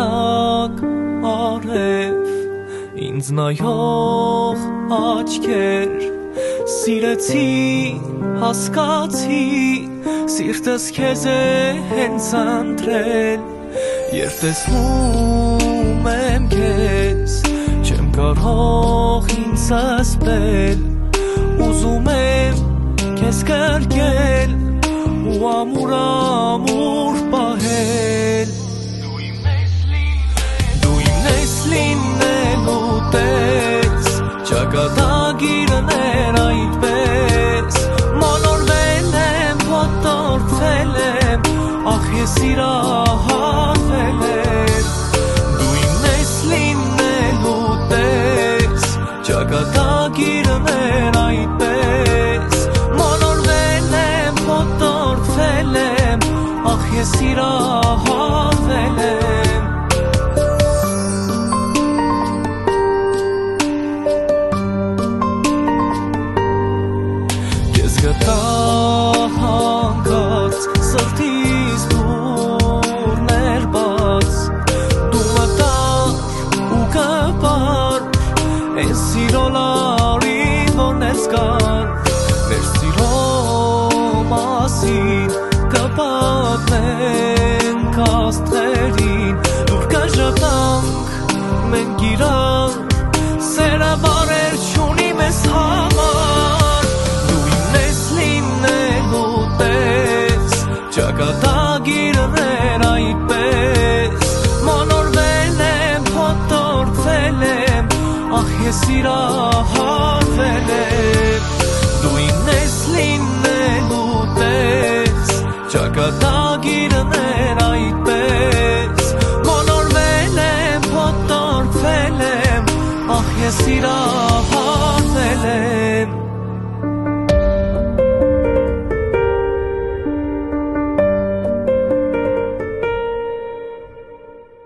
տակ արև ինձ նայող աչքեր սիրեցի հասկացի սիրտս քեզ է հենց ընտրել երբ տեսնում եմ քեզ չեմ կարող ինձ ասպել ուզում եմ քեզ կրկել ու ամուր պահել դու իմ ես լինելու տես ճակատագիրներ այդպես մոլորվել եմ ոտորվել եմ ախ ես սիրահարվել եմ դու իմ ես լինելու տես ճակատագիրներ այդպես մոլորվել եմ ոտորվել եմ ախ ես սիրահարվել եմ հանկարծ սրտիս դուրներ բաց դու մտար ու կպար են սիրո լարին որ ներս կար մեր սիրո մասին կպատմենք աստղերին դուր կժպտանք մենք իրար սերը բարեր չունի մեզ համար ճակատագիրներ այդպես մոլորվել եմ ոտորվել եմ ախ ես սիրահարվել եմ դու ինձ ես լինելու տես ճակատագիրներ այդպես մոլորվել եմ ոտորվել եմ ախ ես սիրահարվել եմ